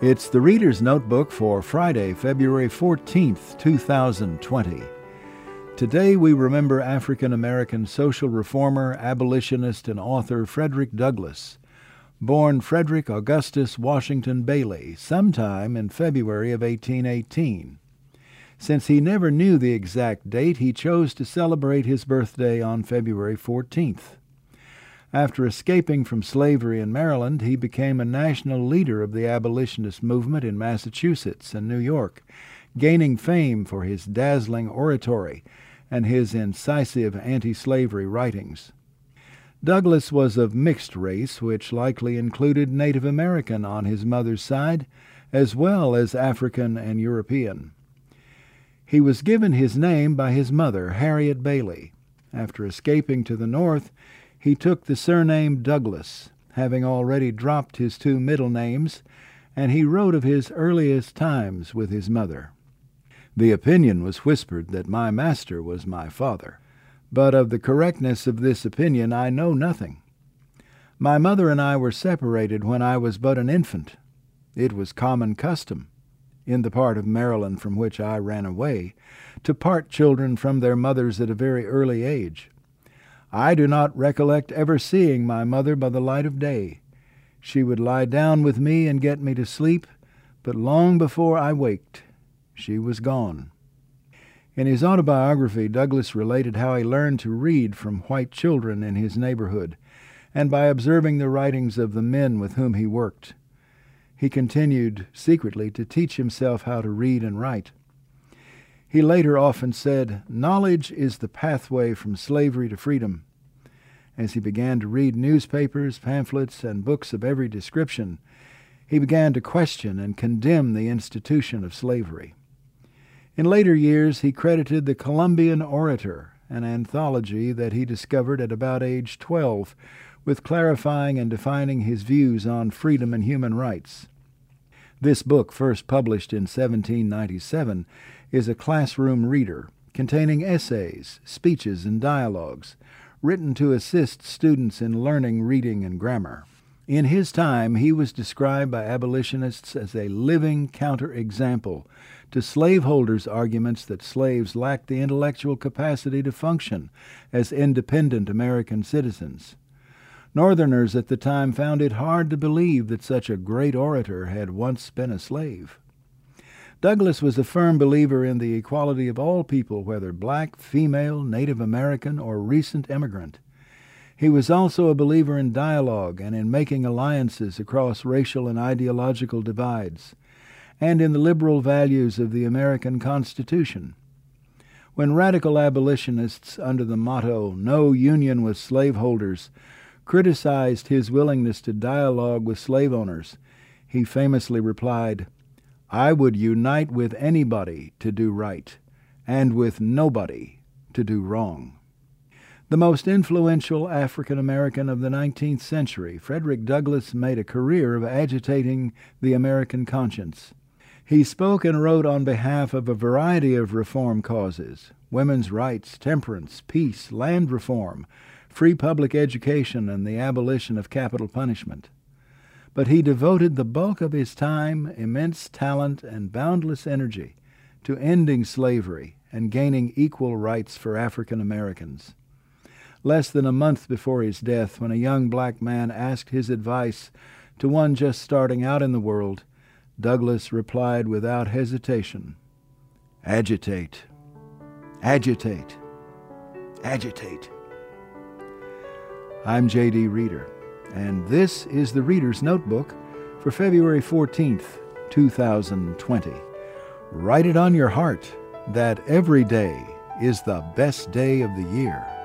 It's the Reader's Notebook for Friday, February 14th, 2020. Today we remember African-American social reformer, abolitionist, and author Frederick Douglass, born Frederick Augustus Washington Bailey sometime in February of 1818. Since he never knew the exact date, he chose to celebrate his birthday on February 14th. After escaping from slavery in Maryland, he became a national leader of the abolitionist movement in Massachusetts and New York, gaining fame for his dazzling oratory and his incisive anti-slavery writings. Douglass was of mixed race, which likely included Native American on his mother's side, as well as African and European. He was given his name by his mother, Harriet Bailey. After escaping to the North, he took the surname Douglass, having already dropped his two middle names, and he wrote of his earliest times with his mother. The opinion was whispered that my master was my father, but of the correctness of this opinion I know nothing. My mother and I were separated when I was but an infant. It was common custom, in the part of Maryland from which I ran away, to part children from their mothers at a very early age. I do not recollect ever seeing my mother by the light of day. She would lie down with me and get me to sleep, but long before I waked, she was gone. In his autobiography, Douglass related how he learned to read from white children in his neighborhood, and by observing the writings of the men with whom he worked. He continued secretly to teach himself how to read and write. He later often said, "Knowledge is the pathway from slavery to freedom." As he began to read newspapers, pamphlets, and books of every description, he began to question and condemn the institution of slavery. In later years, he credited the Columbian Orator, an anthology that he discovered at about age 12, with clarifying and defining his views on freedom and human rights. This book, first published in 1797, is a classroom reader containing essays, speeches, and dialogues written to assist students in learning reading and grammar. In his time, he was described by abolitionists as a living counterexample to slaveholders' arguments that slaves lacked the intellectual capacity to function as independent American citizens. Northerners at the time found it hard to believe that such a great orator had once been a slave. Douglass was a firm believer in the equality of all people, whether black, female, Native American, or recent immigrant. He was also a believer in dialogue and in making alliances across racial and ideological divides, and in the liberal values of the American Constitution. When radical abolitionists under the motto, "No Union with Slaveholders," criticized his willingness to dialogue with slave owners, he famously replied, "I would unite with anybody to do right, and with nobody to do wrong." The most influential African American of the 19th century, Frederick Douglass made a career of agitating the American conscience. He spoke and wrote on behalf of a variety of reform causes: women's rights, temperance, peace, land reform, free public education, and the abolition of capital punishment. But he devoted the bulk of his time, immense talent, and boundless energy to ending slavery and gaining equal rights for African Americans. Less than a month before his death, when a young black man asked his advice to one just starting out in the world, Douglass replied without hesitation, "Agitate, agitate, agitate." I'm J.D. Reader, and this is the Reader's Notebook for February 14th, 2020. Write it on your heart that every day is the best day of the year.